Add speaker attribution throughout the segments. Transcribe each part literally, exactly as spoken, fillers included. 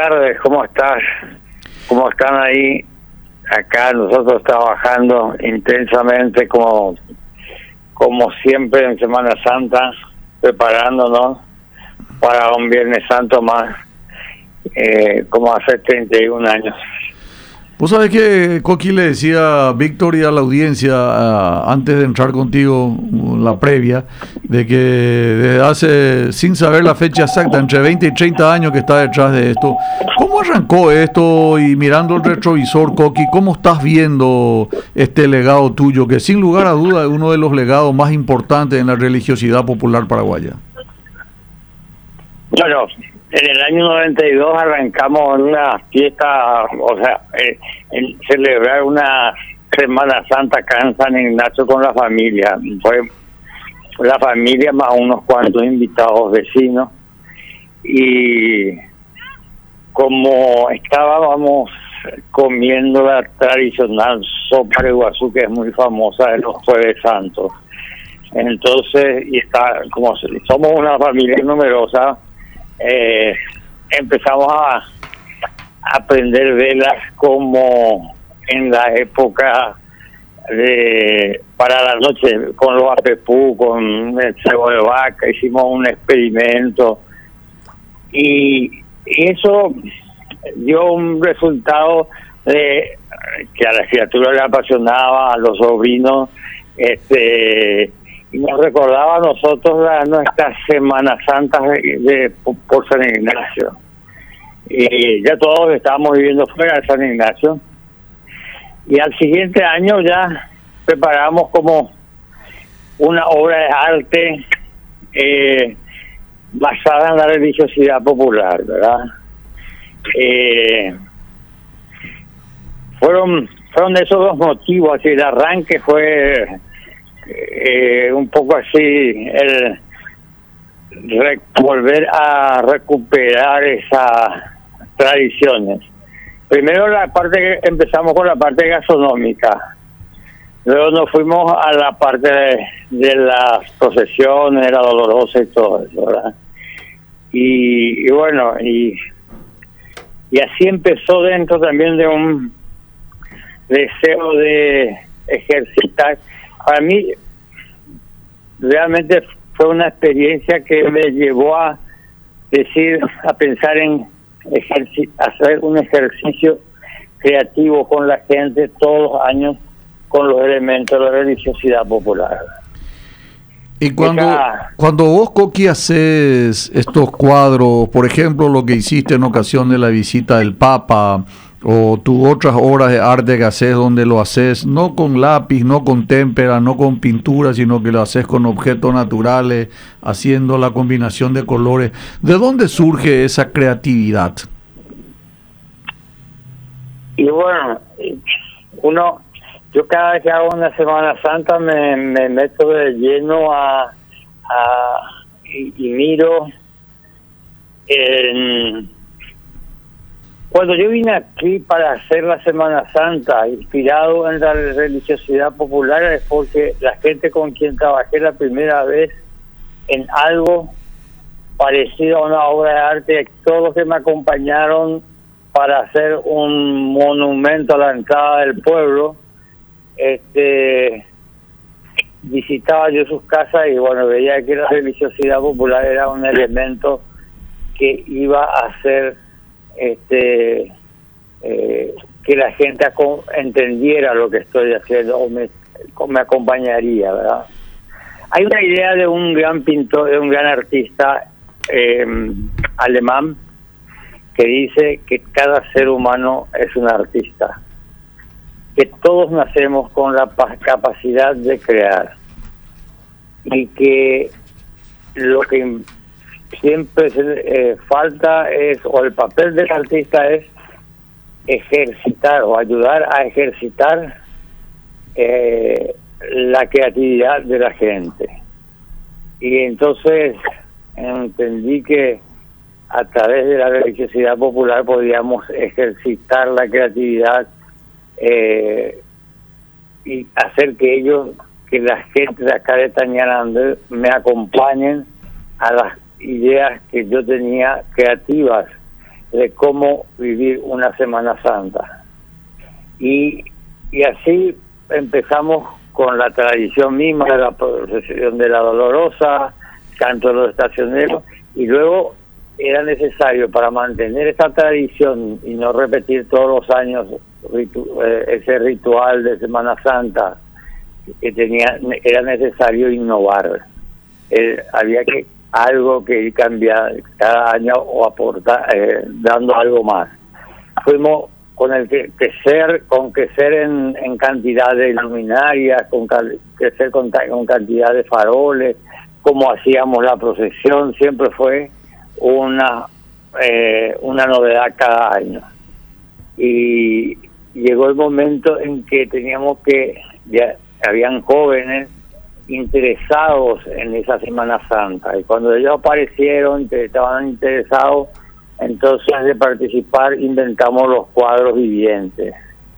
Speaker 1: tardes, ¿cómo estás? ¿Cómo están ahí? Acá nosotros trabajando intensamente como, como siempre en Semana Santa, preparándonos para un Viernes Santo más, eh, como hace treinta y un años.
Speaker 2: Vos sabés que Coqui le decía a Víctor y a la audiencia uh, antes de entrar contigo, la previa, de que desde hace, sin saber la fecha exacta, entre veinte y treinta años que está detrás de esto. ¿Cómo arrancó esto? Y mirando el retrovisor, Coqui, ¿cómo estás viendo este legado tuyo, que sin lugar a duda es uno de los legados más importantes en la religiosidad popular paraguaya?
Speaker 1: Bueno, en el año noventa y dos arrancamos una fiesta, o sea, eh, en celebrar una Semana Santa acá en San Ignacio con la familia. Fue la familia más unos cuantos invitados vecinos. Y como estábamos comiendo la tradicional sopa de Iguazú, que es muy famosa de los Jueves Santos, entonces, y está, como somos una familia numerosa, Eh, empezamos a aprender velas como en la época de para la noche con los apepú, con el cebo de vaca, hicimos un experimento y, y eso dio un resultado de que a la criatura le apasionaba, a los sobrinos, este y nos recordaba a nosotros la, nuestras Semanas Santas de, de, por San Ignacio. Y ya todos estábamos viviendo fuera de San Ignacio. Y al siguiente año ya preparamos como una obra de arte eh, basada en la religiosidad popular, ¿verdad? Eh, fueron, fueron esos dos motivos, así el arranque fue... Eh, un poco así el re- volver a recuperar esas tradiciones. Primero la parte que empezamos con la parte gastronómica, luego nos fuimos a la parte de, de las procesiones, la dolorosa y todo eso, ¿verdad? Y, y bueno, y, y así empezó dentro también de un deseo de ejercitar. Para mí realmente fue una experiencia que me llevó a decir, a pensar en ejerci- hacer un ejercicio creativo con la gente todos los años con los elementos de la religiosidad popular.
Speaker 2: Y cuando,
Speaker 1: Esa,
Speaker 2: cuando vos, Coqui, haces estos cuadros, por ejemplo, lo que hiciste en ocasión de la visita del Papa, o tus otras obras de arte que haces donde lo haces no con lápiz, no con témpera, no con pintura, sino que lo haces con objetos naturales, haciendo la combinación de colores. ¿De dónde surge esa creatividad?
Speaker 1: y bueno, uno, yo cada vez que hago una Semana Santa me, me meto de lleno a, a y, y miro en... Cuando yo vine aquí para hacer la Semana Santa, inspirado en la religiosidad popular, es porque la gente con quien trabajé la primera vez en algo parecido a una obra de arte, todos los que me acompañaron para hacer un monumento a la entrada del pueblo, este visitaba yo sus casas y bueno, veía que la religiosidad popular era un elemento que iba a hacer este eh, que la gente aco- entendiera lo que estoy haciendo o me, o me acompañaría, ¿verdad? Hay una idea de un gran pintor, de un gran artista eh, alemán que dice que cada ser humano es un artista, que todos nacemos con la pa- capacidad de crear y que lo que siempre eh, falta es, o el papel del artista es ejercitar o ayudar a ejercitar eh, la creatividad de la gente. Y entonces entendí que a través de la religiosidad popular podíamos ejercitar la creatividad eh, y hacer que ellos, que la gente de acá de Tañarandé me acompañen a las ideas que yo tenía creativas de cómo vivir una Semana Santa. Y, y así empezamos con la tradición misma de la procesión de la Dolorosa, canto de los estacioneros, y luego era necesario, para mantener esta tradición y no repetir todos los años ritu, eh, ese ritual de Semana Santa, que tenía, era necesario innovar. Eh, había que algo que ir cambiar cada año o aportar, eh, dando algo más. Fuimos con el que crecer, con crecer en, en cantidad de luminarias, con crecer con, con cantidad de faroles, como hacíamos la procesión, siempre fue una eh, una novedad cada año. Y llegó el momento en que teníamos que, ya habían jóvenes interesados en esa Semana Santa, y cuando ellos aparecieron, que estaban interesados, entonces de participar inventamos los cuadros vivientes,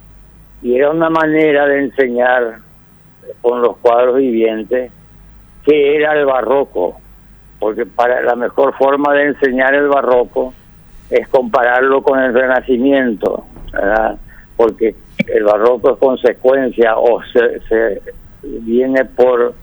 Speaker 1: y era una manera de enseñar con los cuadros vivientes qué era el barroco, porque para la mejor forma de enseñar el barroco es compararlo con el Renacimiento, ¿verdad? Porque el barroco es consecuencia o se, se viene por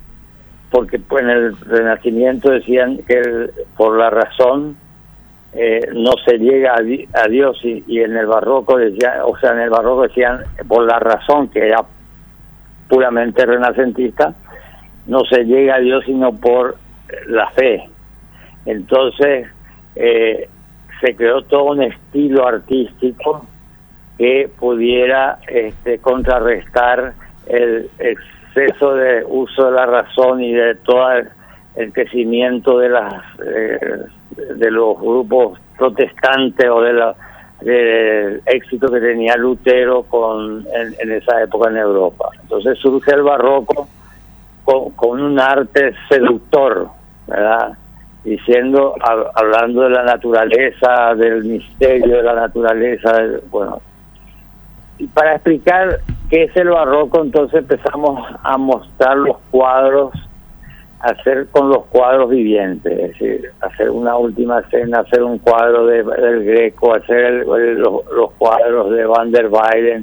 Speaker 1: porque pues en el Renacimiento decían que el, por la razón eh, no se llega a, di, a Dios, y, y en el barroco decían, o sea en el barroco decían por la razón, que era puramente renacentista, no se llega a Dios sino por la fe. Entonces eh, se creó todo un estilo artístico que pudiera este, contrarrestar el exceso de uso de la razón y de todo el, el crecimiento de las eh, de los grupos protestantes, o de la del éxito que tenía Lutero con en, en esa época en Europa. Entonces surge el barroco con, con un arte seductor, ¿verdad? Diciendo, hablando de la naturaleza, del misterio de la naturaleza, bueno. Y para explicar qué es el barroco, entonces empezamos a mostrar los cuadros, hacer con los cuadros vivientes, es decir, hacer una última cena, hacer un cuadro de, del Greco, hacer el, el, los, los cuadros de Van der Weyden.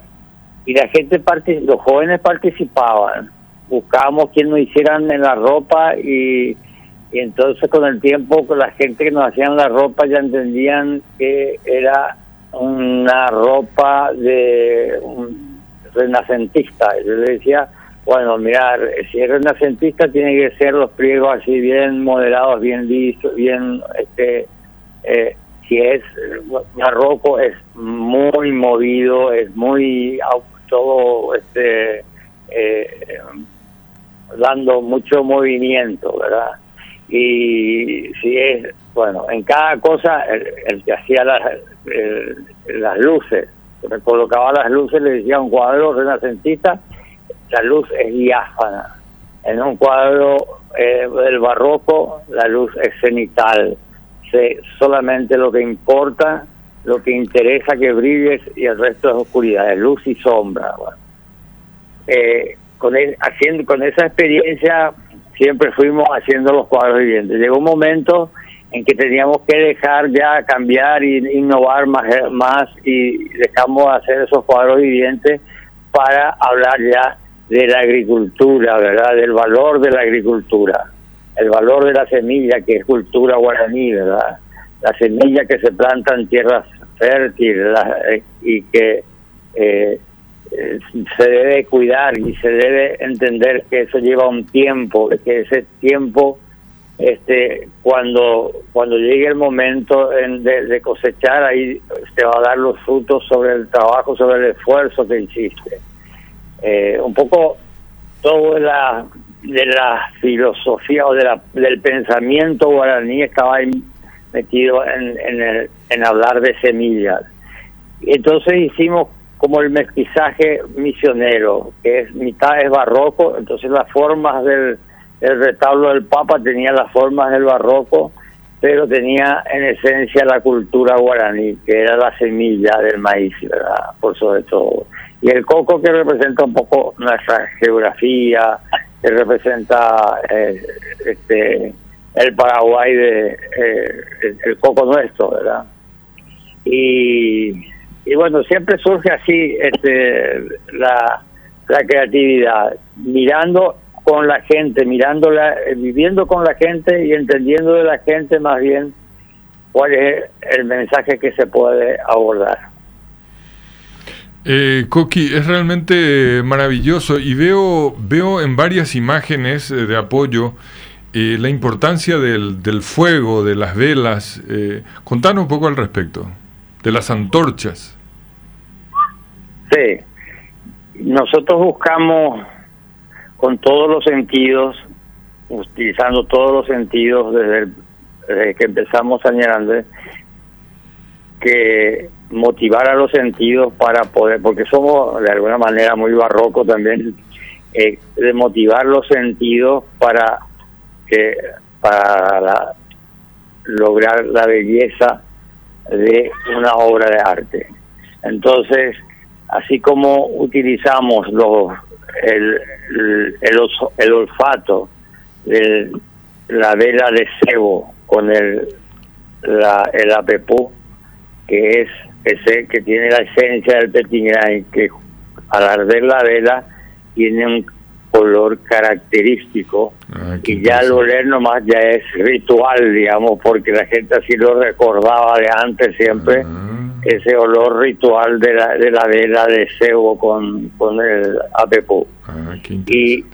Speaker 1: Y la gente, los jóvenes participaban, buscábamos quien nos hicieran en la ropa, y, y entonces con el tiempo la gente que nos hacían la ropa ya entendían que era una ropa de un renacentista. Yo le decía, bueno, mirar, si es renacentista tiene que ser los pliegos así bien moderados, bien lisos, bien, este, eh, si es barroco es muy movido, es muy todo, este, eh, dando mucho movimiento, ¿verdad? Y si es, bueno, en cada cosa el, el que hacía las, el, las luces, que colocaba las luces, le decía un cuadro renacentista, la luz es diáfana. En un cuadro eh, del barroco, la luz es cenital. Se, solamente lo que importa, lo que interesa que brilles, y el resto es oscuridad, es luz y sombra. Bueno, eh, con, el, haciendo, con esa experiencia siempre fuimos haciendo los cuadros vivientes. Llegó un momento en que teníamos que dejar ya, cambiar e innovar más, más y dejamos de hacer esos cuadros vivientes para hablar ya de la agricultura, ¿verdad? Del valor de la agricultura, el valor de la semilla, que es cultura guaraní, ¿verdad? La semilla que se planta en tierras fértiles, la, eh, y que eh, eh, se debe cuidar, y se debe entender que eso lleva un tiempo, que ese tiempo, este, cuando cuando llegue el momento en de, de cosechar, ahí te va a dar los frutos sobre el trabajo, sobre el esfuerzo que hiciste. Eh, un poco todo de la de la filosofía o de la, del pensamiento guaraní estaba metido en, en, el, en hablar de semillas. Y entonces hicimos como el mestizaje misionero, que es mitad es barroco, entonces las formas del, del retablo del Papa tenía las formas del barroco, pero tenía en esencia la cultura guaraní, que era la semilla del maíz, ¿verdad? Por sobre todo. Y el coco, que representa un poco nuestra geografía, que representa eh, este el Paraguay, de eh, el, el coco nuestro, ¿verdad? y, y bueno, siempre surge así este, la, la creatividad, mirando con la gente, mirándola, viviendo con la gente y entendiendo de la gente más bien cuál es el mensaje que se puede abordar.
Speaker 3: Eh, Coqui, es realmente maravilloso y veo veo en varias imágenes eh, de apoyo eh, la importancia del, del fuego, de las velas. Eh, contanos un poco al respecto, de las antorchas.
Speaker 1: Sí, nosotros buscamos con todos los sentidos, utilizando todos los sentidos desde, el, desde que empezamos a Ñarandé, que motivar a los sentidos para poder, porque somos de alguna manera muy barroco también, eh, de motivar los sentidos para que para la, lograr la belleza de una obra de arte. Entonces, así como utilizamos los el el, el, el olfato de la vela de cebo con el la, el apepú, que es ese que tiene la esencia del petigray, que al arder la vela tiene un color característico, ah, y ya al oler nomás ya es ritual, digamos, porque la gente así lo recordaba de antes siempre, ah. ese olor ritual de la de la vela de cebo con, con el apepú.
Speaker 3: Ah,
Speaker 1: y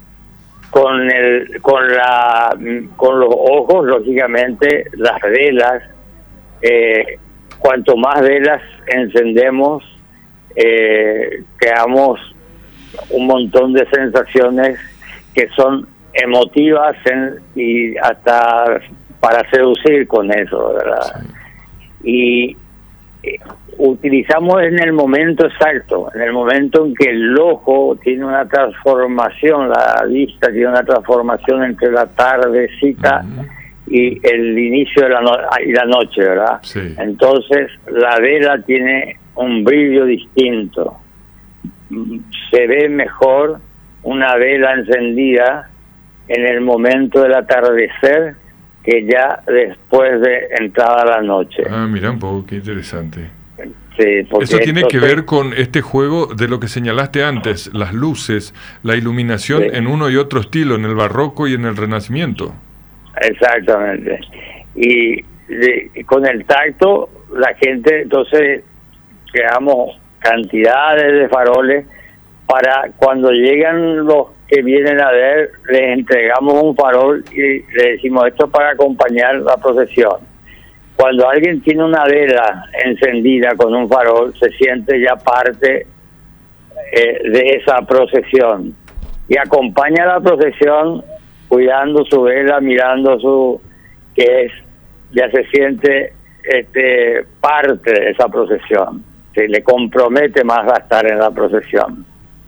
Speaker 1: con el con la con los ojos, lógicamente, las velas, eh, cuanto más velas encendemos, eh, creamos un montón de sensaciones que son emotivas en, y hasta para seducir con eso, ¿verdad? Sí. Y eh, utilizamos en el momento exacto, en el momento en que el ojo tiene una transformación, la vista tiene una transformación entre la tardecita uh-huh. y el inicio de la no- y la noche, ¿verdad?
Speaker 3: Sí.
Speaker 1: Entonces la vela tiene un brillo distinto. Se ve mejor una vela encendida en el momento del atardecer que ya después de entrada la noche.
Speaker 3: Ah, mira un poco, qué interesante.
Speaker 1: Sí,
Speaker 3: eso tiene
Speaker 1: entonces,
Speaker 3: que ver con este juego de lo que señalaste antes, las luces, la iluminación
Speaker 1: sí.
Speaker 3: en uno y otro estilo, en el barroco y en el renacimiento.
Speaker 1: Exactamente. Y de, con el tacto, la gente, entonces, creamos cantidades de faroles para cuando llegan los que vienen a ver, les entregamos un farol y le decimos esto para acompañar la procesión. Cuando alguien tiene una vela encendida con un farol, se siente ya parte eh, de esa procesión y acompaña la procesión cuidando su vela, mirando su, que es, ya se siente este parte de esa procesión, se le compromete más a estar en la procesión.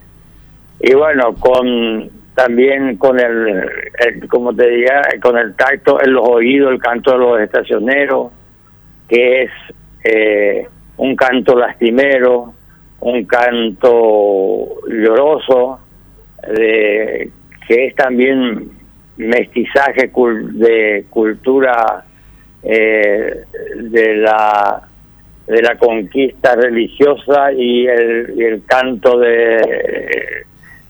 Speaker 1: Y bueno, con también con el, el como te diga, con el tacto en los oídos, el canto de los estacioneros, que es eh, un canto lastimero, un canto lloroso, de, que es también mestizaje cul, de cultura eh, de la de la conquista religiosa y el, y el canto de eh,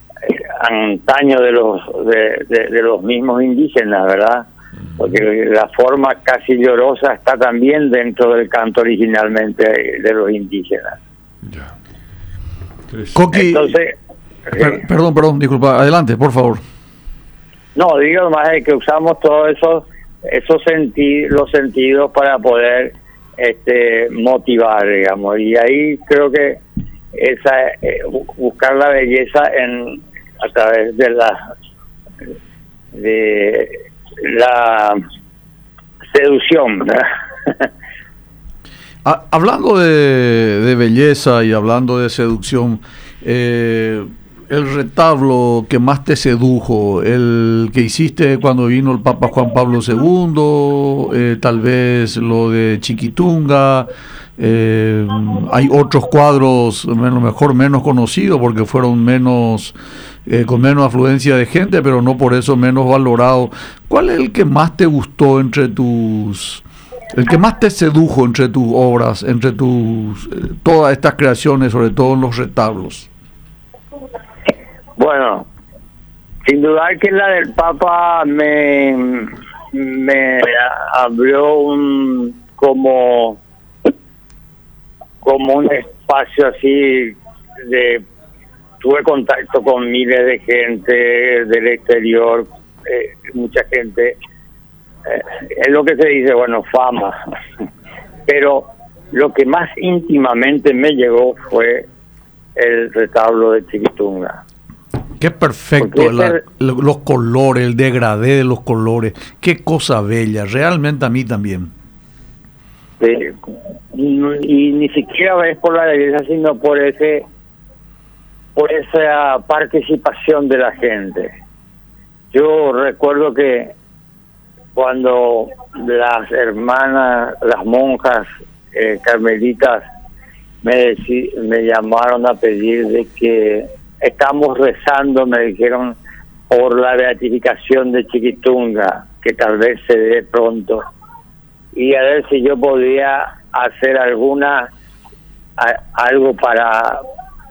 Speaker 1: antaño de los de, de, de los mismos indígenas, ¿verdad? Porque la forma casi llorosa está también dentro del canto originalmente de los indígenas.
Speaker 3: Ya.
Speaker 2: Coqui,
Speaker 1: entonces,
Speaker 2: per,
Speaker 1: eh,
Speaker 2: perdón, perdón, disculpa, adelante, por favor.
Speaker 1: No, digo más de que usamos todos esos esos senti- los sentidos para poder este motivar, digamos, y ahí creo que esa eh, buscar la belleza en a través de la de la seducción, ¿verdad?
Speaker 2: Ah, hablando de, de belleza y hablando de seducción, eh, el retablo que más te sedujo, el que hiciste cuando vino el Papa Juan Pablo segundo, eh, tal vez lo de Chiquitunga, eh, hay otros cuadros, a lo mejor menos conocidos porque fueron menos, eh, con menos afluencia de gente, pero no por eso menos valorados. ¿Cuál es el que más te gustó entre tus el que más te sedujo entre tus obras, entre tus eh, todas estas creaciones, sobre todo en los retablos?
Speaker 1: Bueno, sin duda que la del Papa me, me abrió un como como un espacio así de tuve contacto con miles de gente del exterior, eh, mucha gente, eh, es lo que se dice, bueno, fama, pero lo que más íntimamente me llegó fue el retablo de Chiquitunga.
Speaker 2: Qué perfecto, la, los colores, el degradé de los colores, qué cosa bella, realmente a mí también.
Speaker 1: Sí, y ni siquiera es por la belleza, sino por ese por esa participación de la gente. Yo recuerdo que cuando las hermanas, las monjas eh, carmelitas me, deci- me llamaron a pedir de que estamos rezando, me dijeron, por la beatificación de Chiquitunga, que tal vez se dé pronto, y a ver si yo podía hacer alguna a, algo para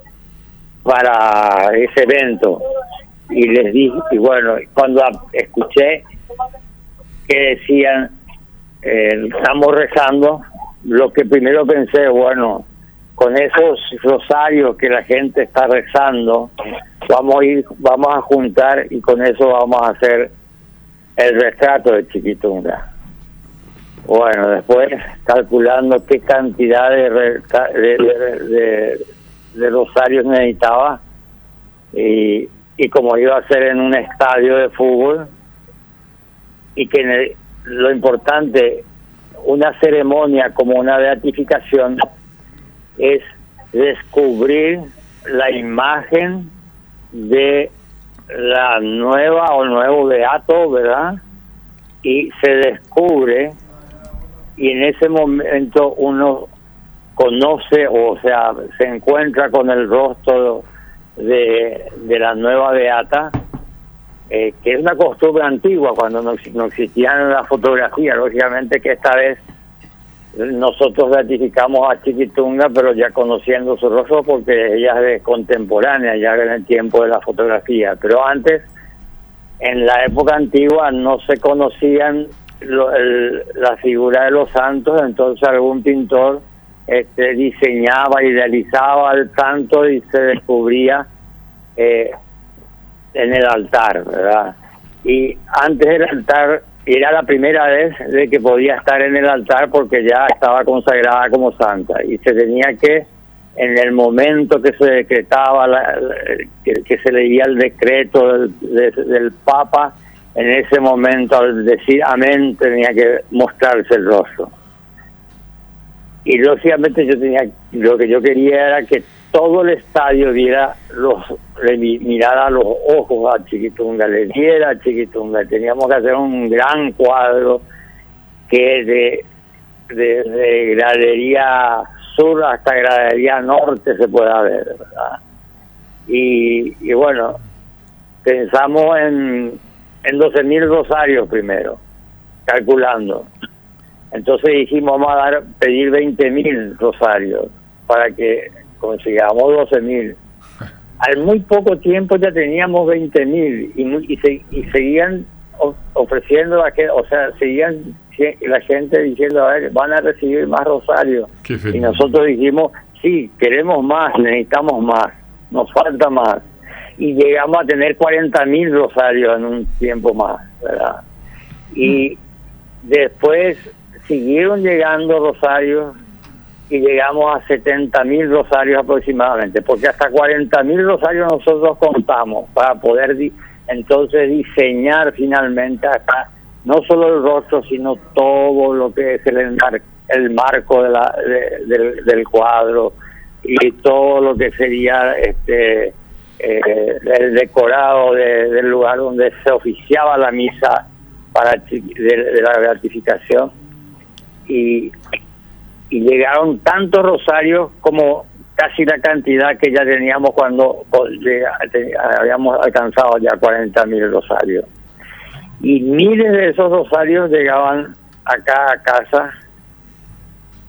Speaker 1: para ese evento. Y les dije, y bueno, cuando escuché que decían eh, estamos rezando, lo que primero pensé, bueno, con esos rosarios que la gente está rezando, vamos a ir, vamos a juntar y con eso vamos a hacer el retrato de Chiquitunga. Bueno, después calculando qué cantidad de, de, de, de, de rosarios necesitaba, y, y como iba a ser en un estadio de fútbol, y que en el, lo importante, una ceremonia como una beatificación es descubrir la imagen de la nueva o nuevo beato, ¿verdad? Y se descubre, y en ese momento uno conoce, o sea, se encuentra con el rostro de, de la nueva beata, eh, que es una costumbre antigua, cuando no, no existían las fotografías. Lógicamente que esta vez nosotros beatificamos a Chiquitunga, pero ya conociendo su rostro, porque ella es contemporánea, ya en el tiempo de la fotografía. Pero antes, en la época antigua, no se conocían lo, el, la figura de los santos, entonces algún pintor este, diseñaba, idealizaba al santo y se descubría eh, en el altar, ¿verdad? Y antes del altar era la primera vez de que podía estar en el altar, porque ya estaba consagrada como santa, y se tenía que, en el momento que se decretaba, la, la, que, que se leía el decreto del, de, del Papa, en ese momento, al decir amén, tenía que mostrarse el rostro. Y lógicamente yo tenía, lo que yo quería era que todo el estadio viera los, le mirara los ojos a Chiquitunga, le diera a Chiquitunga. Teníamos que hacer un gran cuadro que de, de, de gradería sur hasta gradería norte se pueda ver, ¿verdad? Y, y bueno, pensamos en, en doce mil rosarios primero, calculando. Entonces dijimos, vamos a dar, pedir veinte mil rosarios para que consigamos doce mil. Al muy poco tiempo ya teníamos veinte mil y, y, se, y seguían ofreciendo, a que, o sea, seguían la gente diciendo, a ver, van a recibir más rosarios. Y nosotros dijimos, sí, queremos más, necesitamos más, nos falta más. Y llegamos a tener cuarenta mil rosarios en un tiempo más, ¿verdad? Y después siguieron llegando rosarios y llegamos a setenta mil rosarios aproximadamente, porque hasta cuarenta mil rosarios nosotros contamos para poder di- entonces diseñar finalmente hasta no solo el rostro, sino todo lo que es el, mar- el marco de la, de, del, del cuadro, y todo lo que sería este eh, el decorado de, del lugar donde se oficiaba la misa para de, de la beatificación. Y, y llegaron tantos rosarios como casi la cantidad que ya teníamos cuando llega, te, habíamos alcanzado ya cuarenta mil rosarios. Y miles de esos rosarios llegaban acá a casa,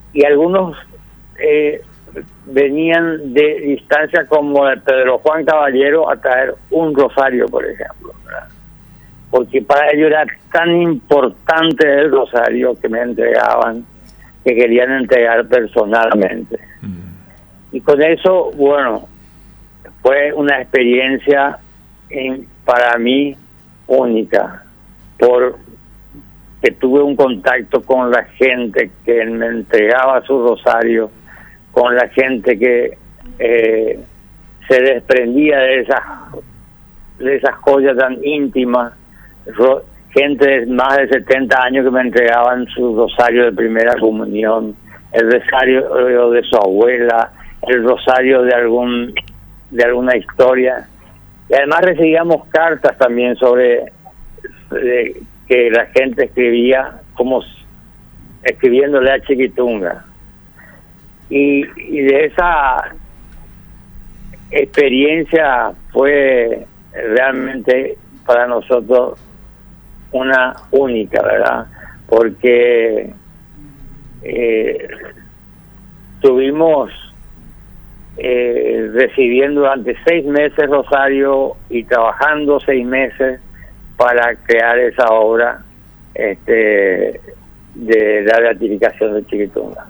Speaker 1: y algunos eh, venían de distancia como de Pedro Juan Caballero a traer un rosario, por ejemplo, ¿verdad? Porque para ellos era tan importante el rosario que me entregaban, que querían entregar personalmente. Mm. Y con eso, bueno, fue una experiencia en, para mí única, porque tuve un contacto con la gente que me entregaba su rosario, con la gente que eh, se desprendía de esas de esas joyas tan íntimas, ro, gente de más de setenta años que me entregaban su rosario de primera comunión, el rosario de su abuela, el rosario de algún de alguna historia, y además recibíamos cartas también sobre de, que la gente escribía como escribiéndole a Chiquitunga. Y, y de esa experiencia fue realmente para nosotros una única, ¿verdad? Porque eh, tuvimos eh, recibiendo durante seis meses rosario y trabajando seis meses para crear esa obra este, de la beatificación de Chiquitunga.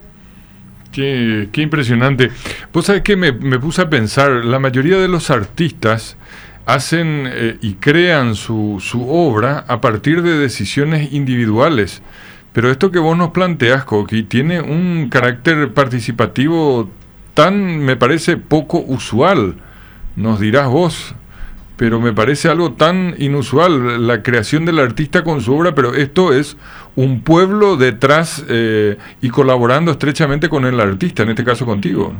Speaker 3: Qué, qué impresionante. Vos sabés que me, me puse a pensar, la mayoría de los artistas hacen eh, y crean su, su obra a partir de decisiones individuales, pero esto que vos nos planteás, Coqui, tiene un carácter participativo tan, me parece, poco usual, nos dirás vos, pero me parece algo tan inusual, la creación del artista con su obra, pero esto es un pueblo detrás eh, y colaborando estrechamente con el artista, en este caso contigo.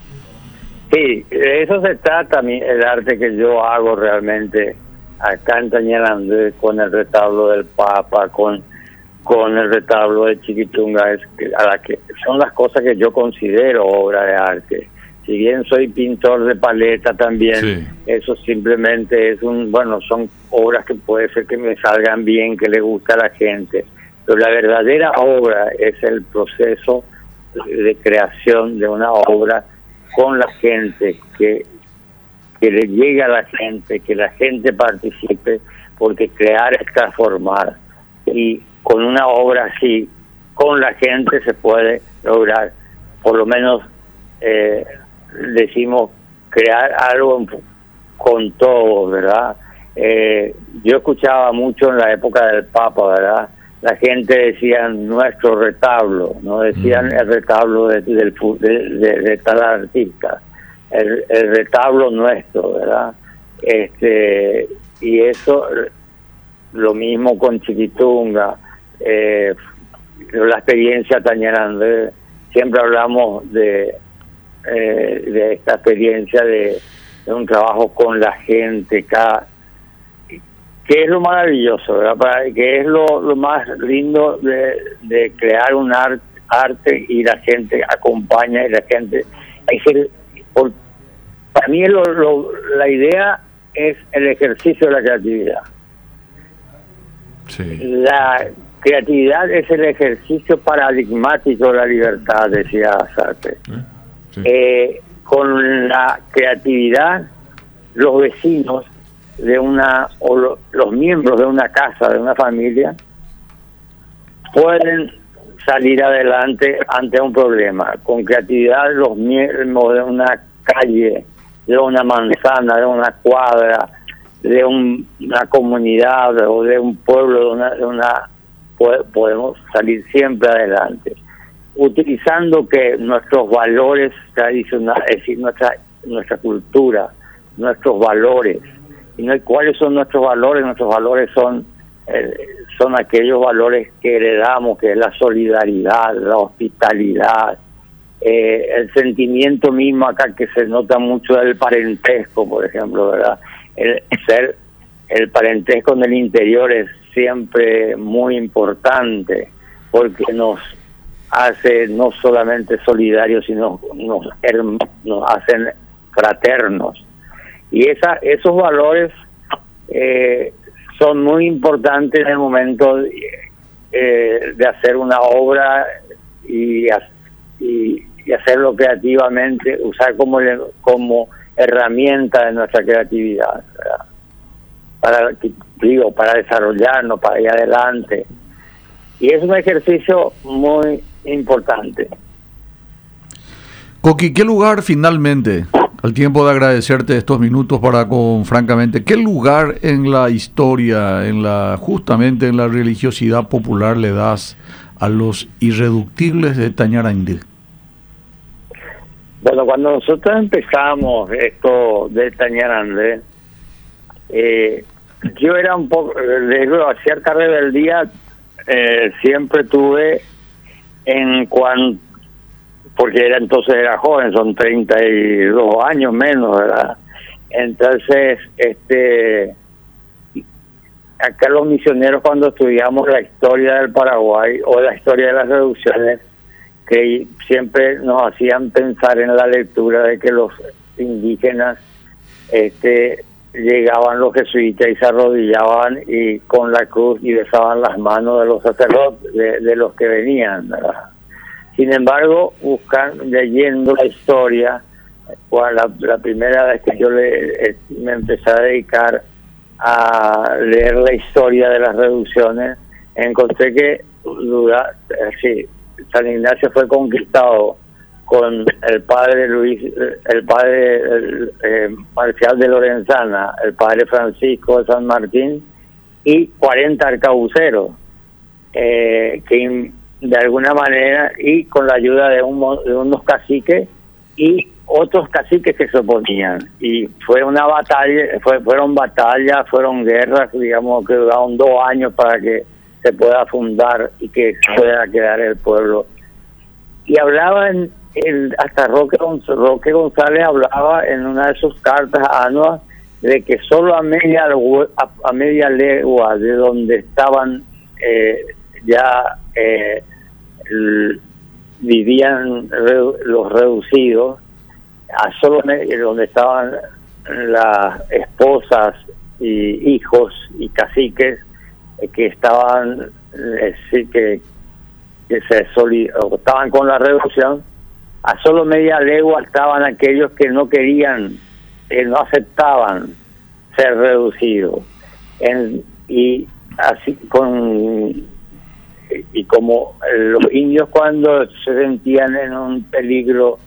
Speaker 1: Sí, de eso se trata mi, el arte que yo hago realmente acá en Tañerandé, con el retablo del Papa, con con el retablo de Chiquitunga, es que, a la que son las cosas que yo considero obra de arte. Si bien soy pintor de paleta también, sí. Eso simplemente es un, bueno, son obras que puede ser que me salgan bien, que le gusta a la gente, pero la verdadera obra es el proceso de creación de una obra con la gente, que, que le llegue a la gente, que la gente participe, porque crear es transformar, y con una obra así, con la gente se puede lograr, por lo menos eh, decimos, crear algo con todo, ¿verdad? Eh, yo escuchaba mucho en la época del Papa, ¿verdad? La gente decía nuestro retablo, no decían el retablo de, de, de, de, de tal artista, el, el retablo nuestro, ¿verdad? Este, y eso, lo mismo con Chiquitunga, eh, la experiencia Tañerandé, siempre hablamos de eh, de esta experiencia de, de un trabajo con la gente, cada, que es lo maravilloso, ¿verdad? Para, que es lo, lo más lindo de, de crear un art, arte y la gente acompaña y la gente... Es el, por, para mí lo, lo, la idea es el ejercicio de la creatividad.
Speaker 3: Sí.
Speaker 1: La creatividad es el ejercicio paradigmático de la libertad, decía Sartre. ¿Eh? Sí. Eh, con la creatividad, los vecinos de una, o lo, los miembros de una casa, de una familia, pueden salir adelante ante un problema. Con creatividad, los miembros de una calle, de una manzana, de una cuadra, de un, una comunidad o de un pueblo, de una, de una podemos salir siempre adelante, utilizando que nuestros valores tradicionales, es decir, nuestra nuestra cultura, nuestros valores. ¿Y no, cuáles son nuestros valores? Nuestros valores son eh, son aquellos valores que heredamos, que es la solidaridad, la hospitalidad, eh, el sentimiento mismo acá que se nota mucho del parentesco, por ejemplo, ¿verdad? El ser el parentesco en el interior es siempre muy importante, porque nos hace no solamente solidarios, sino nos, nos hacen fraternos. Y esa esos valores eh, son muy importantes en el momento de, eh, de hacer una obra y, y, y hacerlo creativamente, usar como, como herramienta de nuestra creatividad, ¿verdad? Para, digo, para desarrollarnos, para ir adelante. Y es un ejercicio muy importante.
Speaker 2: Coqui, ¿qué lugar finalmente, al tiempo de agradecerte estos minutos para con Francamente, qué lugar en la historia, en la justamente en la religiosidad popular le das a los irreductibles de Tañarandí?
Speaker 1: Bueno, cuando nosotros empezamos esto de Tañarandí, eh, yo era un poco, de cierta rebeldía, eh, siempre tuve en cuanto, porque era entonces era joven, son treinta y dos años menos, ¿verdad? Entonces, este, acá los misioneros cuando estudiamos la historia del Paraguay o la historia de las reducciones, que siempre nos hacían pensar en la lectura de que los indígenas, este, llegaban los jesuitas y se arrodillaban y con la cruz y besaban las manos de los sacerdotes, de, de los que venían, ¿verdad? Sin embargo, buscan, leyendo la historia, bueno, la, la primera vez que yo le, me empecé a dedicar a leer la historia de las reducciones, encontré que duda, sí, San Ignacio fue conquistado con el padre Luis, el padre el, eh, Marcial de Lorenzana, el padre Francisco de San Martín y cuarenta arcabuceros, eh, que de alguna manera, y con la ayuda de, un, de unos caciques y otros caciques que se oponían, y fue una batalla, fue, fueron batallas, fueron guerras, digamos, que duraron dos años para que se pueda fundar y que pueda quedar el pueblo. Y hablaba en el, hasta Roque, Roque González hablaba en una de sus cartas anuas de que solo a media a, a media legua de donde estaban eh, ya eh, el, vivían re, los reducidos, a solo media, donde estaban las esposas y hijos y caciques eh, que estaban eh, sí, que, que se soli, estaban con la reducción, a solo media legua estaban aquellos que no querían, que no aceptaban ser reducidos, en, y así con y como los indios cuando se sentían en un peligro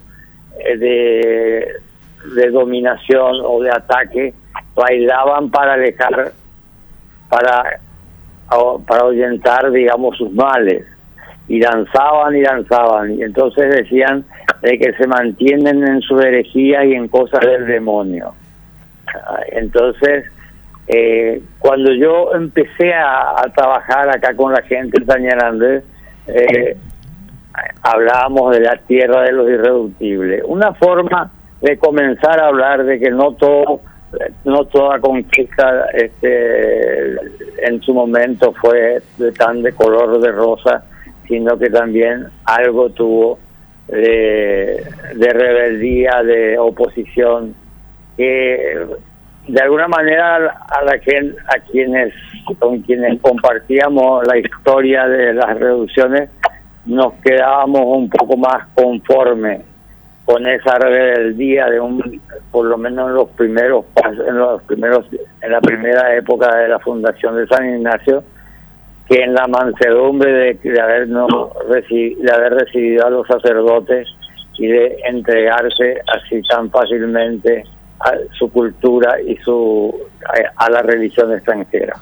Speaker 1: de, de dominación o de ataque, bailaban para alejar, para para ahuyentar, digamos, sus males, y danzaban y danzaban, y entonces decían de que se mantienen en su herejía y en cosas del demonio. Entonces, eh, cuando yo empecé a, a trabajar acá con la gente en Tañarandí, eh, hablábamos de la tierra de los irreductibles. Una forma de comenzar a hablar de que no todo, no toda conquista este, en su momento fue de tan de color de rosa, sino que también algo tuvo de, de rebeldía, de oposición, que de alguna manera a la que, a quienes con quienes compartíamos la historia de las reducciones nos quedábamos un poco más conformes con esa rebeldía de un, por lo menos en los primeros pasos, en los primeros, en la primera época de la fundación de San Ignacio, que en la mansedumbre de, de haber no reci, de haber recibido a los sacerdotes y de entregarse así tan fácilmente a su cultura y su a, a la religión extranjera.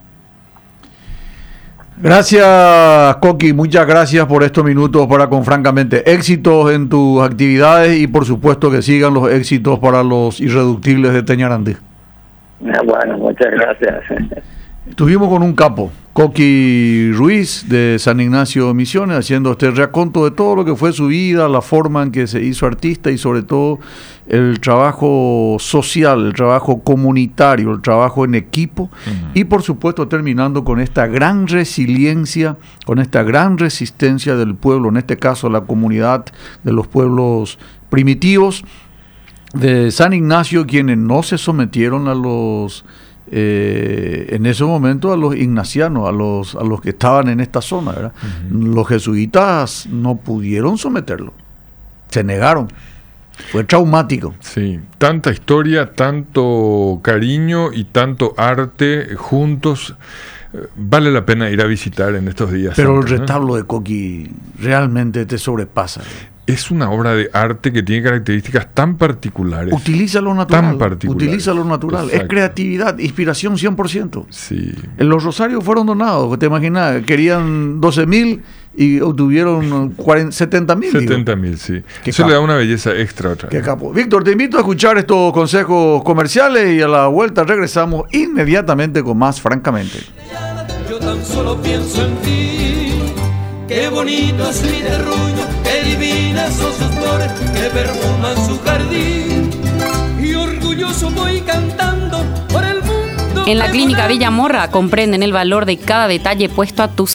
Speaker 2: Gracias, Coqui, muchas gracias por estos minutos para con Francamente. Éxitos en tus actividades y por supuesto que sigan los éxitos para los irreductibles de Tañarandí.
Speaker 1: Bueno, muchas gracias.
Speaker 2: Estuvimos con un capo, Coqui Ruiz de San Ignacio Misiones, haciendo este raconto de todo lo que fue su vida, la forma en que se hizo artista y sobre todo el trabajo social, el trabajo comunitario, el trabajo en equipo, uh-huh. Y por supuesto terminando con esta gran resiliencia, con esta gran resistencia del pueblo, en este caso la comunidad de los pueblos primitivos de San Ignacio, quienes no se sometieron a los eh, en ese momento a los ignacianos, a los, a los que estaban en esta zona, ¿verdad? Uh-huh. Los jesuitas no pudieron someterlo, se negaron. Fue traumático.
Speaker 3: Sí, tanta historia, tanto cariño y tanto arte juntos. Vale la pena ir a visitar en estos días.
Speaker 2: Pero
Speaker 3: santos,
Speaker 2: el retablo ¿no? de Coqui realmente te sobrepasa.
Speaker 3: Es una obra de arte que tiene características tan particulares.
Speaker 2: Utiliza lo natural.
Speaker 3: Tan particulares.
Speaker 2: Utiliza lo natural.
Speaker 3: Exacto.
Speaker 2: Es creatividad, inspiración cien por ciento.
Speaker 3: Sí.
Speaker 2: En los rosarios fueron donados, te imaginas, querían doce mil y obtuvieron setenta mil.
Speaker 3: setenta mil, sí.
Speaker 2: Qué
Speaker 3: Eso
Speaker 2: capo.
Speaker 3: le da una belleza extra otra
Speaker 2: Qué
Speaker 3: vez.
Speaker 2: capo. Víctor, te invito a escuchar estos consejos comerciales y a la vuelta regresamos inmediatamente con más Francamente.
Speaker 4: Yo tan solo pienso en ti. Qué bonito es mi terruño, qué divinas son sus flores que perfuman su jardín. Y orgulloso voy cantando por el mundo.
Speaker 5: En la Clínica Villamorra comprenden el valor de cada detalle puesto a tu